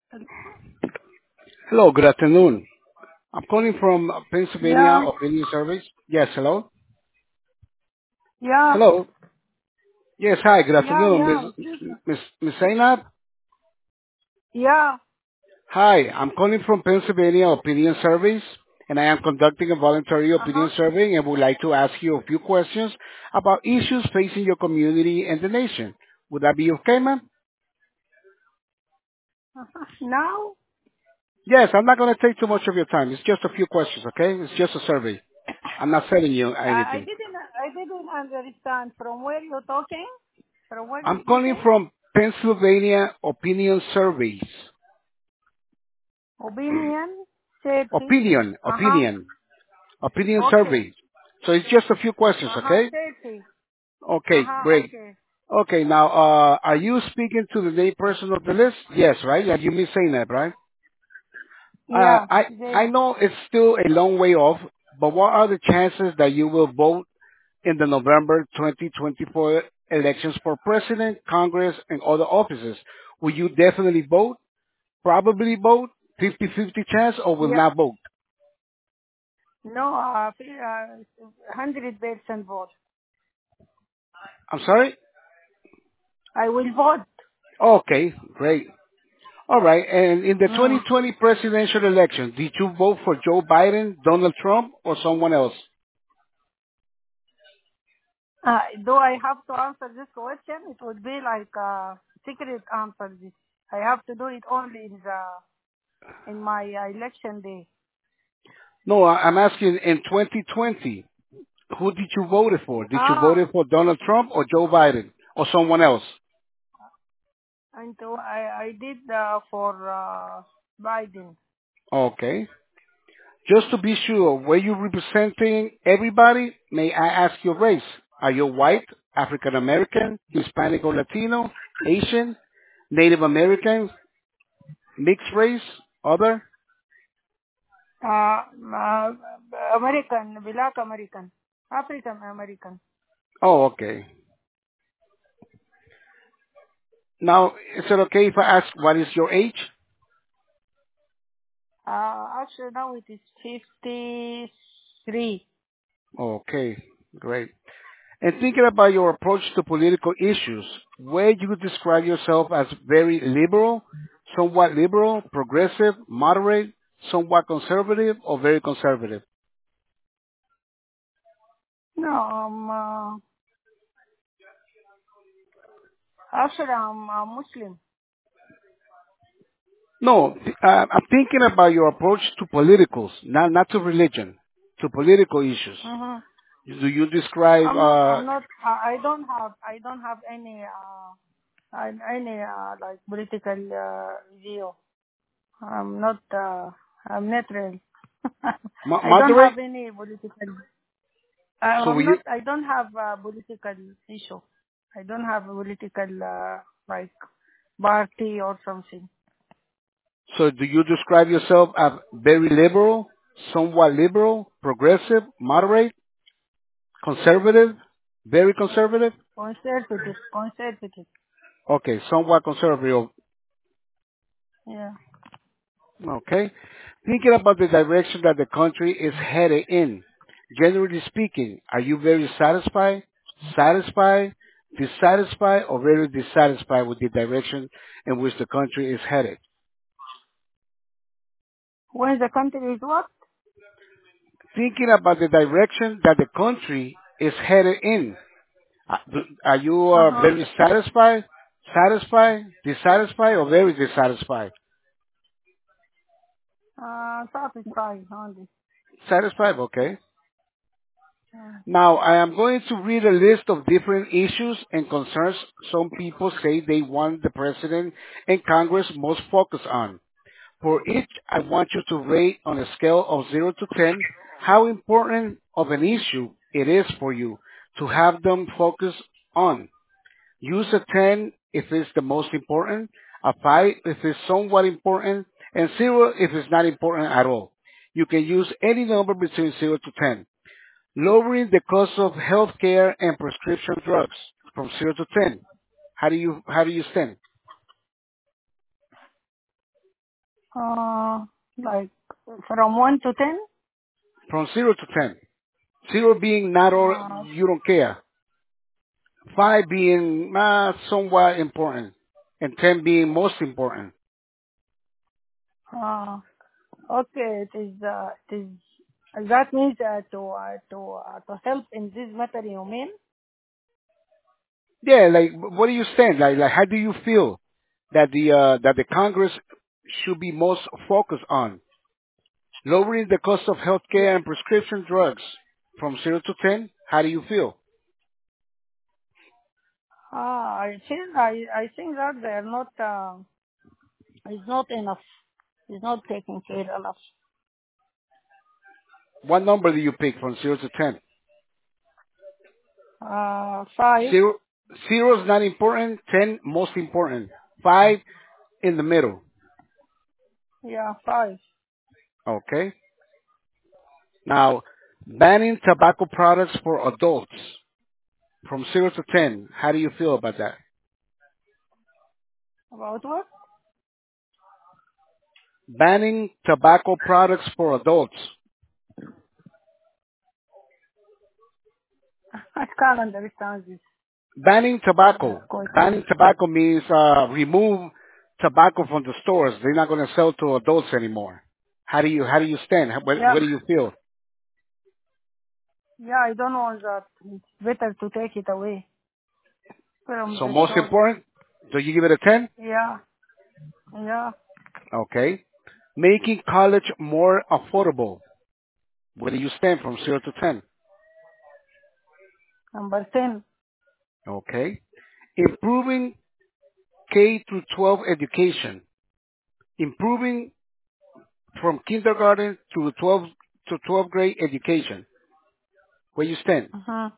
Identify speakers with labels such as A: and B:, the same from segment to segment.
A: Hello, good afternoon. I'm calling from Pennsylvania
B: Yeah,
A: Opinion Service. Yes, hello.
B: yeah,
A: Hello. Yes, hi, good afternoon,
B: excuse me.
A: Miss Zainab.
B: Yeah,
A: Hi, I'm calling from Pennsylvania Opinion Service, and I am conducting a voluntary
B: uh-huh.
A: opinion survey and would like to ask you a few questions about issues facing your community and the nation. Would that be okay, ma'am?
B: Uh-huh. Now,
A: Yes, I'm not going to take too much of your time. It's just a few questions, okay? It's just a survey. I'm not selling you
B: I
A: anything.
B: didn't understand from where you're talking. From where
A: I'm
B: did you
A: calling
B: say?
A: from Pennsylvania Opinion Surveys.
B: Opinion, safety.
A: Opinion,
B: Uh-huh.
A: opinion, opinion
B: Okay.
A: survey. So it's just a few questions,
B: Uh-huh.
A: okay?
B: Safety.
A: Okay,
B: Uh-huh.
A: great.
B: Okay.
A: Okay, now, are you speaking to the named person of the list? Yes, right? Yeah, you mean saying that, right? Uh,
B: Yeah.
A: I, I
B: They.
A: know it's still a long way off, but what are the chances that you will vote in the November 2024 elections for president, Congress, and other offices? Will you definitely vote, probably vote, 50-50 chance, or will
B: Yeah.
A: not vote?
B: No. 100% vote.
A: I'm sorry?
B: I will vote.
A: Okay, great. All right. And in the
B: Mm.
A: 2020 presidential election, did you vote for Joe Biden, Donald Trump, or someone else?
B: Do I have to answer this question? It would be like a secret answer. This I have to do it only in my election day.
A: No, I'm asking in 2020, who did you vote for? Did you vote
B: Ah,
A: for Donald Trump or Joe Biden or someone else?
B: and so I did for Biden.
A: Okay. Just to be sure, were you representing everybody? May I ask your race? Are you white, African American, Hispanic or Latino, Asian, Native American, mixed race, other?
B: Uh, uh, American, Black American, African American.
A: Oh, okay. Now, is it okay if I ask what is your age?
B: Actually now it is 53.
A: Okay, great. And thinking about your approach to political issues, where you would describe yourself as very liberal, progressive, moderate, somewhat conservative, or very conservative?
B: No, actually I'm a Muslim.
A: No, I'm thinking about your approach to politicals, not to religion, to political issues.
B: Hmm.
A: Do you describe,
B: I'm not, I don't have any, any, like political, view. I'm not, I'm neutral. I don't
A: moderate?
B: have any political,
A: So will you,
B: I don't have a political issue. I don't have a political, like, party or something.
A: so do you describe yourself as very somewhat liberal, progressive, moderate, conservative, very conservative?
B: Conservative, conservative.
A: Okay, somewhat conservative.
B: Yeah.
A: Okay. Thinking about the direction that the country is headed in, generally speaking, are you very satisfied, dissatisfied, or very dissatisfied with the direction in which the country is headed?
B: When the country is what?
A: Thinking about the direction that the country is headed in, are you
B: Uh-huh.
A: very dissatisfied, or very dissatisfied?
B: Satisfied only.
A: Satisfied, okay.
B: Mm.
A: Now, I am going to read a list of different issues and concerns some people say they want the president and Congress most focus on. For each, I want you to rate on a scale of 0 to 10 how important of an issue it is for you to have them focus on. Use a 10 if it's the most important, a 5 if it's somewhat important, and 0 if it's not important at all. You can use any number between 0 to 10. Lowering the cost of healthcare and prescription drugs from 0 to 10. How do you stand?
B: Uh, like from 1 to 10.
A: From 0 to 10. 0 being not all,
B: Uh,
A: you don't care. 5 being somewhat important. And 10 being most important.
B: uh, okay, it is. That means to help in this matter. You mean?
A: Yeah, like, what do you stand? Like, how do you feel that the Congress should be most focused on? Lowering the cost of
B: Yeah.
A: healthcare and prescription drugs from 0 to 10? How do you feel?
B: I think that they are not. It's not enough. It's not taking care enough.
A: What number do you pick from 0 to 10?
B: 5.
A: 0, 0 is not important, 10 most important, 5 in the middle.
B: Yeah, 5.
A: Okay? Now, banning tobacco products for adults from 0 to 10. How do you feel about that?
B: About what?
A: Banning tobacco products for adults.
B: I can't understand
A: Banning
B: this
A: tobacco.
B: question.
A: Banning tobacco means remove tobacco from the stores. They're not going to sell to adults anymore. How do you stand?
B: Yeah,
A: What do you feel?
B: yeah, I don't want that. It's better to take it away from
A: So
B: the
A: most
B: store.
A: important, do you give it a 10?
B: Yeah, yeah.
A: Okay. Making college more affordable. Where do you stand from 0 to 10?
B: Number 10.
A: Okay. Improving K through 12 education. Improving from kindergarten to 12th grade education. Where you stand?
B: Uh-huh.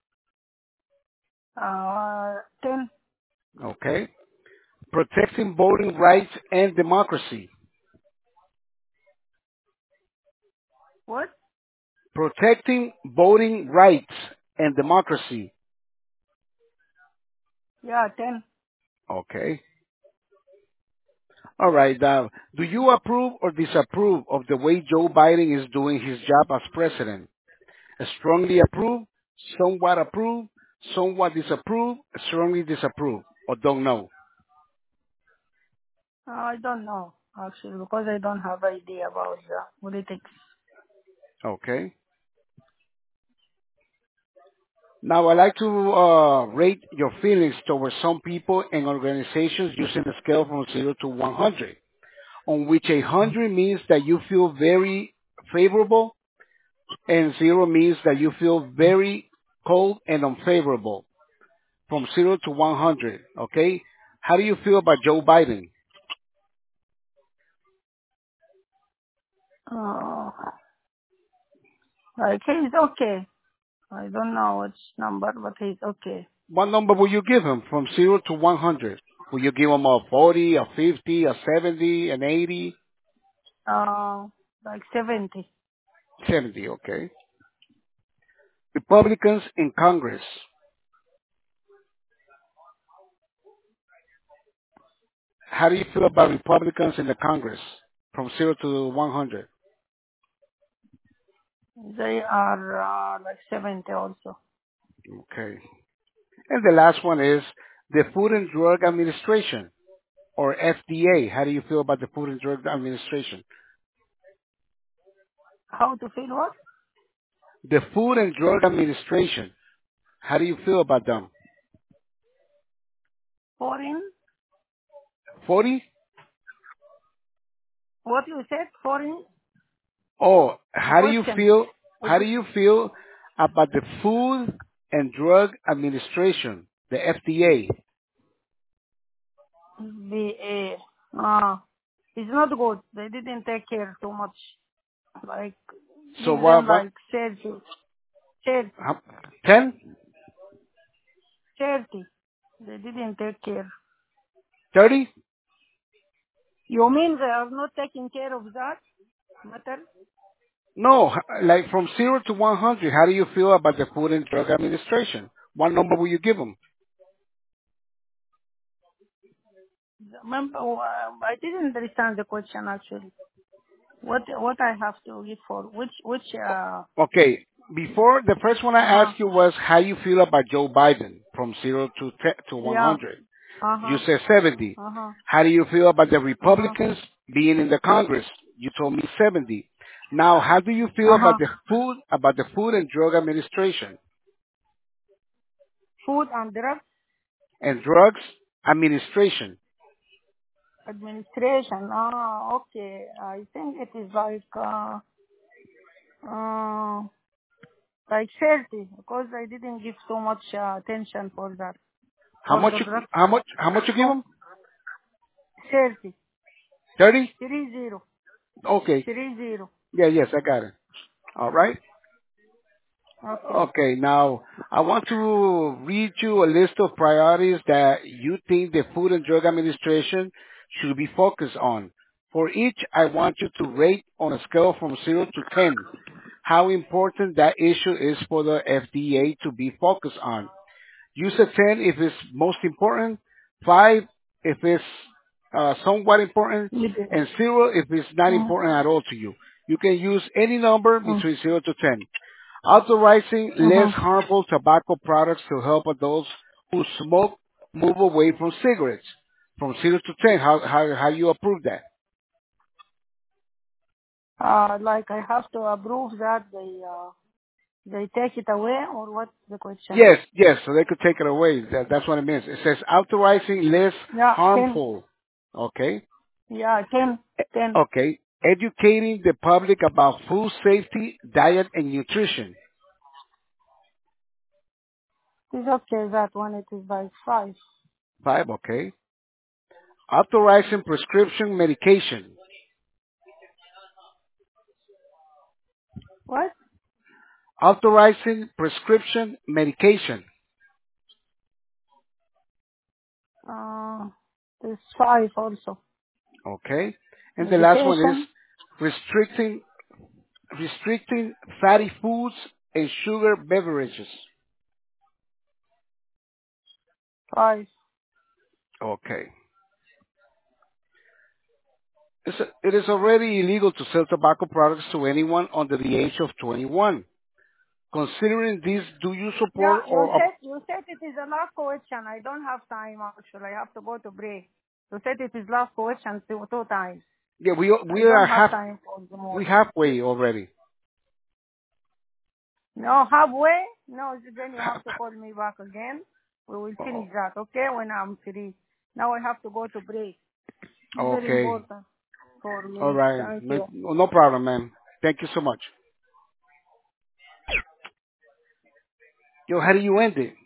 B: 10.
A: Okay. Protecting voting rights and democracy.
B: What?
A: Protecting voting rights and democracy.
B: Yeah, 10.
A: Okay. All right. Do you approve or disapprove of the way Joe Biden is doing his job as president? Strongly approve, somewhat disapprove, strongly disapprove, or don't know?
B: I don't know, actually, because I don't have idea about the politics.
A: Okay. Now, I'd like to rate your feelings towards some people and organizations using a scale from 0 to 100, on which 100 means that you feel very favorable and 0 means that you feel very cold and unfavorable. From 0 to 100, okay? How do you feel about Joe Biden?
B: Uh, like, he's okay. I don't know which number, but he's okay.
A: What number will you give him from 0 to 100? Will you give him a 40, a 50, a 70, an 80?
B: Uh, like 70.
A: 70, okay. Republicans in Congress. How do you feel about Republicans in the Congress from 0 to 100?
B: They are like 70 also.
A: Okay. And the last one is the Food and Drug Administration, or FDA. How do you feel about the Food and Drug Administration?
B: How to feel what?
A: The Food and Drug Administration. How do you feel about them?
B: Foreign?
A: 40?
B: What you said? Foreign?
A: Oh,
B: The
A: how do you
B: question.
A: feel?
B: Would
A: How do
B: you
A: you feel about the Food and Drug Administration, the FDA?
B: be it's not good. They didn't take care too much. Like,
A: So
B: give them
A: what,
B: like 30. 30.
A: 10?
B: 30. They didn't take care.
A: 30?
B: You mean they are not taking care of that matter?
A: No, like from 0 to 100, how do you feel about the Food and Drug Administration? What number will you give them?
B: Remember, I didn't understand the question actually. What I have to give for which
A: Okay. Before, the first one I
B: uh-huh.
A: asked you was how you feel about Joe Biden from 0 to to
B: Yeah.
A: 100. You
B: Uh-huh.
A: said 70.
B: Uh-huh.
A: How do you feel about the
B: Uh-huh.
A: Republicans being in the Congress? You told me 70. Now, how do you feel
B: Uh-huh.
A: about the Food and Drug Administration
B: Food and Drug
A: and Drugs Administration?
B: Administration. Ah, okay. I think it is uh like 30 because I didn't give so much attention for that
A: How
B: for
A: much
B: the
A: you,
B: drugs.
A: how much you give them?
B: 30.
A: 30?
B: 30.
A: Okay.
B: 30.
A: Yeah, yes, I got it. All right.
B: Okay.
A: Okay, now I want to read you a list of priorities that you think the Food and Drug Administration should be focused on. For each, I want you to rate on a scale from 0 to 10 how important that issue is for the FDA to be focused on. Use a 10 if it's most important, 5 if it's somewhat important,
B: You did.
A: and 0 if it's not
B: Mm,
A: important at all to you. You can use any number
B: mm,
A: between 0 to 10. Authorizing less
B: mhm.
A: harmful tobacco products to help adults who smoke move away from cigarettes. From 0 to 10, how you approve that?
B: Like I have to approve that they take it away or what's the question?
A: Yes, yes, so they could take it away. That's what it means. It says authorizing less
B: Yeah, 10.
A: harmful. Okay?
B: Yeah, 10. 10.
A: Okay. Educating the public about food safety, diet, and nutrition.
B: It's okay that one. It is by 5.
A: 5, okay. Authorizing prescription medication.
B: What?
A: Authorizing prescription medication.
B: Uh, it's 5 also.
A: Okay. And the last one is
B: Medication,
A: restricting restricting fatty foods and sugar beverages.
B: 5.
A: Okay. It is already illegal to sell tobacco products to anyone under the age of 21. Considering this, do you
B: Yeah,
A: support
B: you
A: or
B: said you said it is a last question. I don't have time actually. I have to go to break. You said it is last question two times.
A: yeah,
B: I
A: we are
B: don't have time for the
A: we
B: more.
A: halfway already.
B: No, halfway? No, then you
A: Ha-
B: have to call me back again. We will
A: oh,
B: finish that, okay, when I'm free. Now I have to go to break. It's very
A: okay.
B: important for
A: All
B: me.
A: right.
B: Thank
A: No,
B: you.
A: no problem, man. Thank you so much. Yo, how do you end it?